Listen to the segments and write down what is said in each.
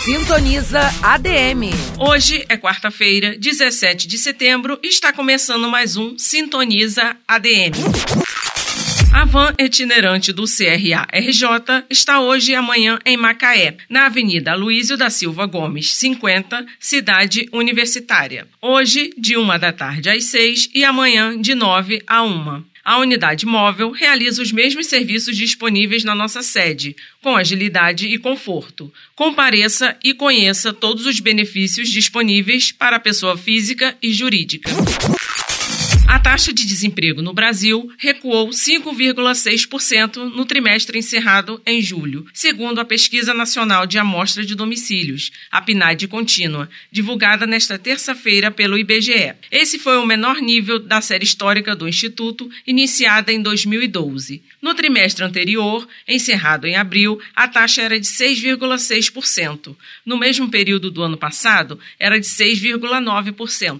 Sintoniza ADM. Hoje é quarta-feira, 17 de setembro, e está começando mais um Sintoniza ADM. A van itinerante do CRA-RJ está hoje e amanhã em Macaé, na Avenida Aloísio da Silva Gomes, 50, Cidade Universitária. Hoje, de 1 da tarde às 6 e amanhã, de 9 a 1. A unidade móvel realiza os mesmos serviços disponíveis na nossa sede, com agilidade e conforto. Compareça e conheça todos os benefícios disponíveis para a pessoa física e jurídica. A taxa de desemprego no Brasil recuou 5,6% no trimestre encerrado em julho, segundo a Pesquisa Nacional de Amostra de Domicílios, a PNAD contínua, divulgada nesta terça-feira pelo IBGE. Esse foi o menor nível da série histórica do Instituto, iniciada em 2012. No trimestre anterior, encerrado em abril, a taxa era de 6,6%. No mesmo período do ano passado, era de 6,9%.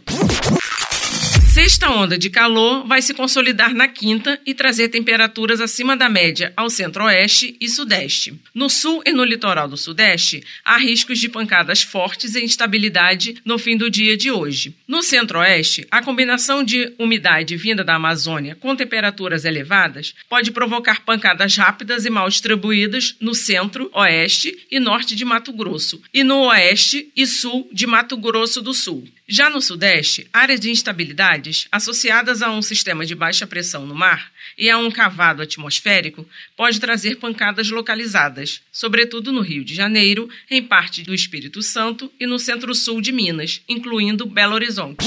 Sexta onda de calor vai se consolidar na quinta e trazer temperaturas acima da média ao centro-oeste e sudeste. No sul e no litoral do sudeste, há riscos de pancadas fortes e instabilidade no fim do dia de hoje. No centro-oeste, a combinação de umidade vinda da Amazônia com temperaturas elevadas pode provocar pancadas rápidas e mal distribuídas no centro, oeste e norte de Mato Grosso, e no oeste e sul de Mato Grosso do Sul. Já no sudeste, áreas de instabilidades associadas a um sistema de baixa pressão no mar e a um cavado atmosférico pode trazer pancadas localizadas, sobretudo no Rio de Janeiro, em parte do Espírito Santo e no centro-sul de Minas, incluindo Belo Horizonte.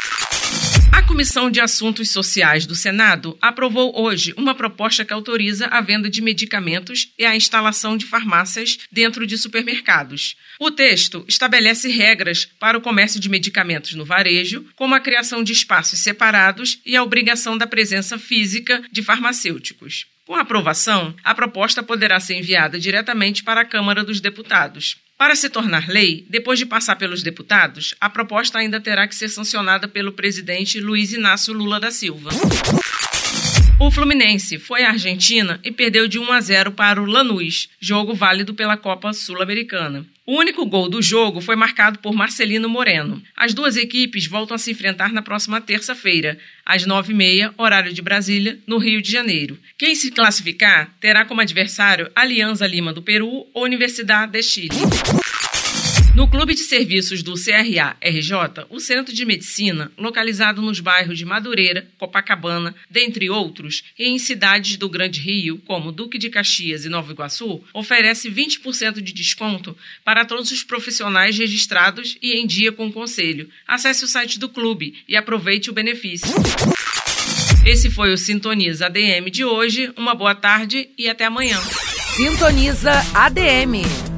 A Comissão de Assuntos Sociais do Senado aprovou hoje uma proposta que autoriza a venda de medicamentos e a instalação de farmácias dentro de supermercados. O texto estabelece regras para o comércio de medicamentos no varejo, como a criação de espaços separados e a obrigação da presença física de farmacêuticos. Com a aprovação, a proposta poderá ser enviada diretamente para a Câmara dos Deputados. Para se tornar lei, depois de passar pelos deputados, a proposta ainda terá que ser sancionada pelo presidente Luiz Inácio Lula da Silva. O Fluminense foi à Argentina e perdeu de 1-0 para o Lanús, jogo válido pela Copa Sul-Americana. O único gol do jogo foi marcado por Marcelino Moreno. As duas equipes voltam a se enfrentar na próxima terça-feira, às 9h30, horário de Brasília, no Rio de Janeiro. Quem se classificar terá como adversário Alianza Lima do Peru ou Universidade de Chile. No Clube de Serviços do CRA-RJ, o Centro de Medicina, localizado nos bairros de Madureira, Copacabana, dentre outros, e em cidades do Grande Rio, como Duque de Caxias e Nova Iguaçu, oferece 20% de desconto para todos os profissionais registrados e em dia com o Conselho. Acesse o site do clube e aproveite o benefício. Esse foi o Sintoniza ADM de hoje. Uma boa tarde e até amanhã. Sintoniza ADM.